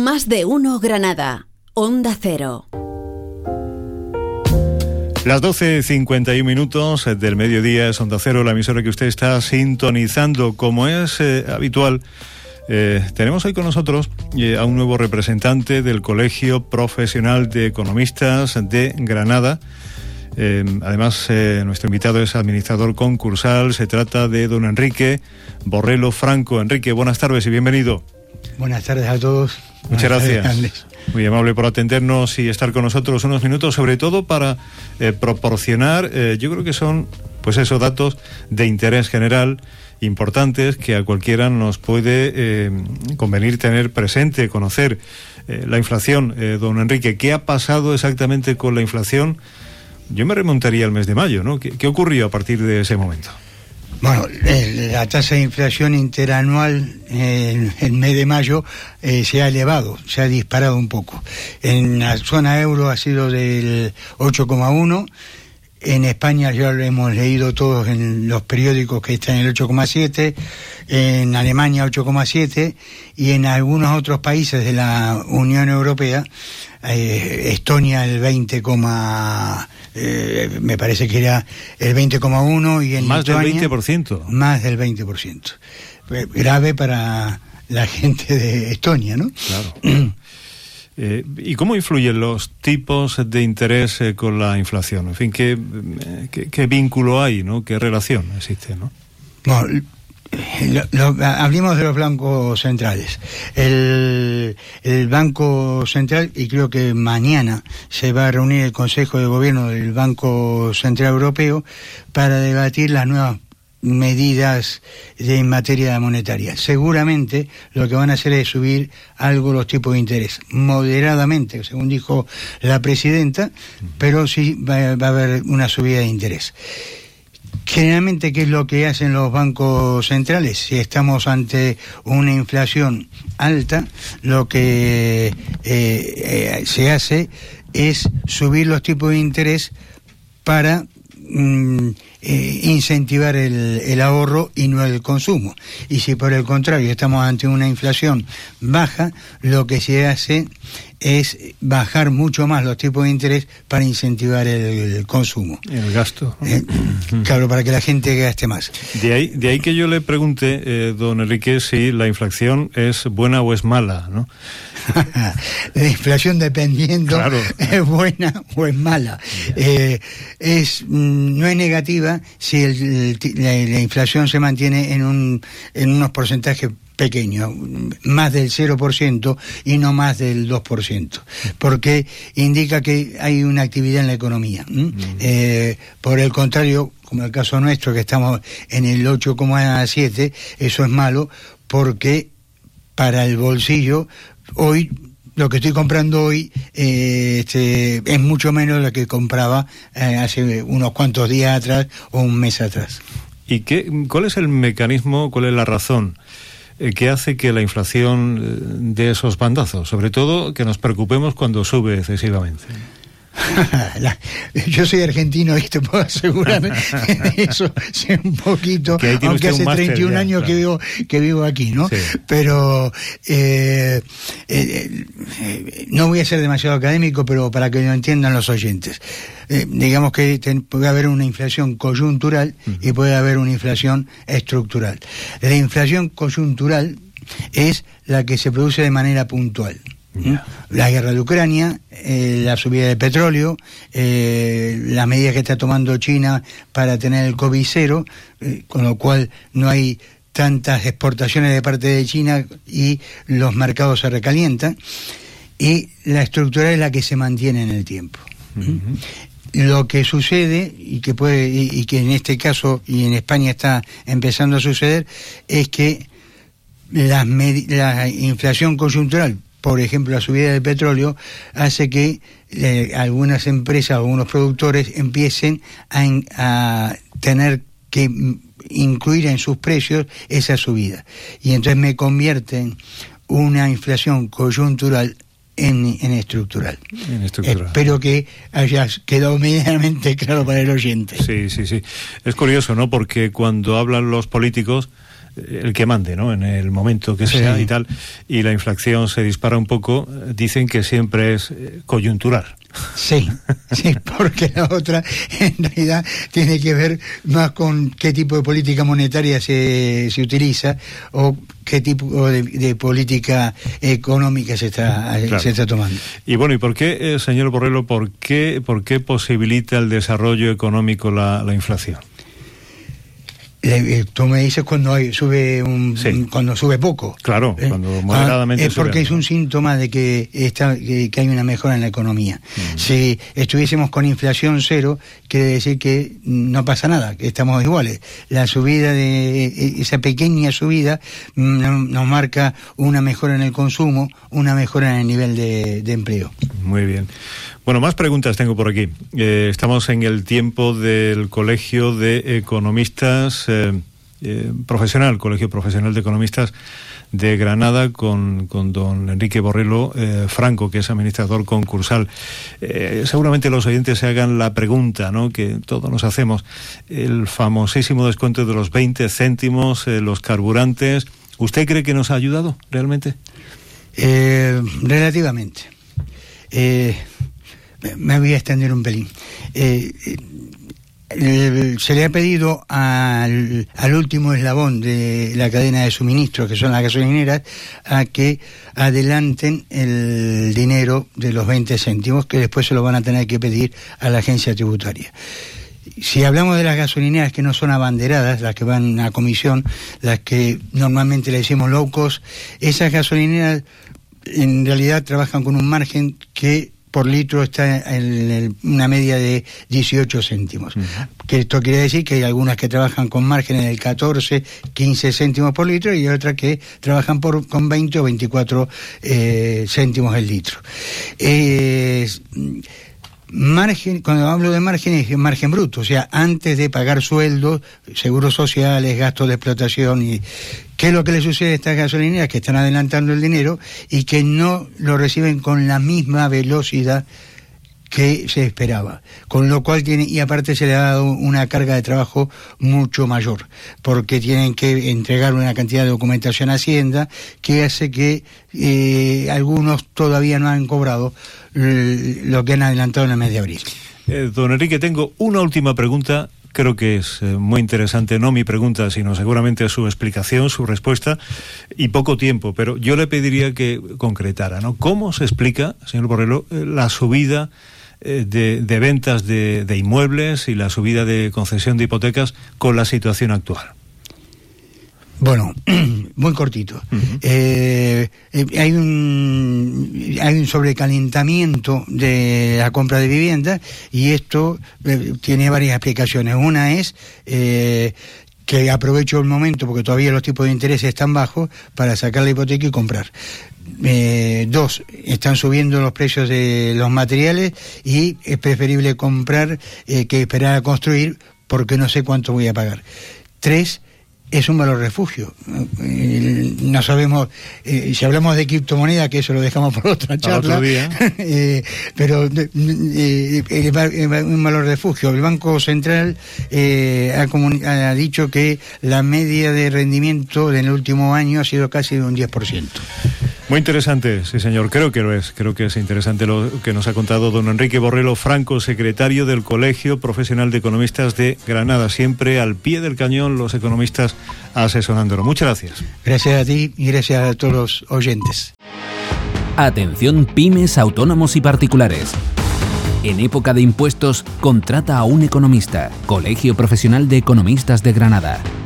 Más de uno Granada. Onda Cero. Las 12:51 del mediodía es Onda Cero, la emisora que usted está sintonizando. Como es habitual, tenemos hoy con nosotros a un nuevo representante del Colegio Profesional de Economistas de Granada. Además, nuestro invitado es administrador concursal. Se trata de don Enrique Borrello Franco. Enrique, buenas tardes y bienvenido. Buenas tardes a todos. Muchas gracias. Muy amable por atendernos y estar con nosotros unos minutos, sobre todo para proporcionar, yo creo que son, pues esos datos de interés general importantes que a cualquiera nos puede convenir tener presente, conocer. La inflación, don Enrique, ¿qué ha pasado exactamente con la inflación? Yo me remontaría al mes de mayo, ¿no? ¿Qué ocurrió a partir de ese momento? Bueno, la tasa de inflación interanual en el mes de mayo se ha elevado, se ha disparado un poco. En la zona euro ha sido del 8,1%, en España ya lo hemos leído todos en los periódicos que está en el 8,7%, en Alemania 8,7% y en algunos otros países de la Unión Europea, Estonia el 20, me parece que era el 20,1% y en más Lituania, del 20%. Más del 20%. Grave para la gente de Estonia, ¿no? Claro. ¿Y cómo influyen los tipos de interés con la inflación? En fin, ¿qué vínculo hay, ¿no? ¿Qué relación existe, no? Bueno, hablemos de los bancos centrales. El Banco Central, y creo que mañana se va a reunir el Consejo de Gobierno del Banco Central Europeo para debatir las nuevas medidas en materia monetaria. Seguramente lo que van a hacer es subir algo los tipos de interés, moderadamente, según dijo la presidenta, pero sí va a haber una subida de interés. Generalmente, ¿qué es lo que hacen los bancos centrales? Si estamos ante una inflación alta, lo que se hace es subir los tipos de interés para incentivar el ahorro y no el consumo. Y si por el contrario estamos ante una inflación baja, lo que se hace es bajar mucho más los tipos de interés para incentivar el consumo. El gasto. Claro, para que la gente gaste más. De ahí que yo le pregunte, don Enrique, si la inflación es buena o es mala, ¿no? La inflación, dependiendo, claro, es buena o es mala. No es negativa si la inflación se mantiene en unos porcentajes pequeño, más del 0% y no más del 2%, porque indica que hay una actividad en la economía. Por el contrario, como el caso nuestro, que estamos en el 8,7%, eso es malo, porque para el bolsillo, hoy, lo que estoy comprando hoy es mucho menos de lo que compraba hace unos cuantos días atrás o un mes atrás. ¿Y cuál es el mecanismo, cuál es la razón que hace que la inflación dé esos bandazos? Sobre todo que nos preocupemos cuando sube excesivamente. Yo soy argentino y te puedo asegurar eso, sé un poquito, aunque hace 31 años claro, que vivo aquí, ¿no? Sí. Pero no voy a ser demasiado académico, pero para que lo entiendan los oyentes. Digamos que puede haber una inflación coyuntural y puede haber una inflación estructural. La inflación coyuntural es la que se produce de manera puntual. La guerra de Ucrania, la subida del petróleo, las medidas que está tomando China para tener el COVID cero, con lo cual no hay tantas exportaciones de parte de China y los mercados se recalientan, y la estructural es la que se mantiene en el tiempo. Lo que sucede y que en este caso y en España está empezando a suceder es que la inflación coyuntural, por ejemplo la subida del petróleo, hace que algunas empresas o algunos productores empiecen a tener que incluir en sus precios esa subida, y entonces me convierten una inflación coyuntural en estructural. Espero que haya quedado medianamente claro para el oyente. Sí. Es curioso, ¿no? Porque cuando hablan los políticos el que mande, ¿no? En el momento que sea, sí, y tal, y la inflación se dispara un poco, dicen que siempre es coyuntural. Sí, porque la otra en realidad tiene que ver más con qué tipo de política monetaria se utiliza o qué tipo de política económica se está tomando. Y bueno, ¿y por qué, señor Borrello, por qué posibilita el desarrollo económico la inflación? Tú me dices cuando sube cuando sube poco. Claro, cuando moderadamente es porque es un síntoma de que hay una mejora en la economía. Si estuviésemos con inflación cero, quiere decir que no pasa nada, que estamos iguales. La subida esa pequeña subida nos marca una mejora en el consumo, una mejora en el nivel de empleo. Muy bien. Bueno, más preguntas tengo por aquí. Estamos en el tiempo del Colegio de Economistas Profesional, Colegio Profesional de Economistas de Granada, con don Enrique Borrello Franco, que es administrador concursal. Seguramente los oyentes se hagan la pregunta, ¿no?, que todos nos hacemos. El famosísimo descuento de los 20 céntimos, los carburantes, ¿usted cree que nos ha ayudado realmente? Relativamente. Me voy a extender un pelín. Se le ha pedido al último eslabón de la cadena de suministro, que son las gasolineras, a que adelanten el dinero de los 20 céntimos, que después se lo van a tener que pedir a la agencia tributaria. Si hablamos de las gasolineras que no son abanderadas, las que van a comisión, las que normalmente le decimos low cost, esas gasolineras en realidad trabajan con un margen que por litro está en una media de 18 céntimos. Que esto quiere decir que hay algunas que trabajan con márgenes del 14, 15 céntimos por litro y otras que trabajan con 20 o 24 céntimos el litro. Margen, cuando hablo de margen, es margen bruto, o sea, antes de pagar sueldos, seguros sociales, gastos de explotación. Y ¿qué es lo que le sucede a estas gasolineras? Que están adelantando el dinero y que no lo reciben con la misma velocidad que se esperaba, con lo cual y aparte se le ha dado una carga de trabajo mucho mayor, porque tienen que entregar una cantidad de documentación a Hacienda que hace que algunos todavía no han cobrado lo que han adelantado en el mes de abril. Don Enrique, tengo una última pregunta. Creo que es muy interesante, no mi pregunta, sino seguramente su explicación, su respuesta, y poco tiempo, pero yo le pediría que concretara, ¿no? ¿Cómo se explica, señor Borrello, la subida de ventas de inmuebles y la subida de concesión de hipotecas con la situación actual? Bueno, muy cortito. Hay un sobrecalentamiento de la compra de vivienda y esto tiene varias explicaciones. Una es que aprovecho el momento porque todavía los tipos de interés están bajos para sacar la hipoteca y comprar. Dos, están subiendo los precios de los materiales y es preferible comprar que esperar a construir porque no sé cuánto voy a pagar. Tres, es un valor refugio. No sabemos, si hablamos de criptomoneda, que eso lo dejamos por otra charla, otro día. Pero un valor refugio. El Banco Central ha dicho que la media de rendimiento en el último año ha sido casi de un 10%. Muy interesante, sí señor, creo que lo es. Creo que es interesante lo que nos ha contado don Enrique Borrello Franco, secretario del Colegio Profesional de Economistas de Granada. Siempre al pie del cañón los economistas asesorándolo. Muchas gracias. Gracias a ti y gracias a todos los oyentes. Atención pymes, autónomos y particulares. En época de impuestos, contrata a un economista. Colegio Profesional de Economistas de Granada.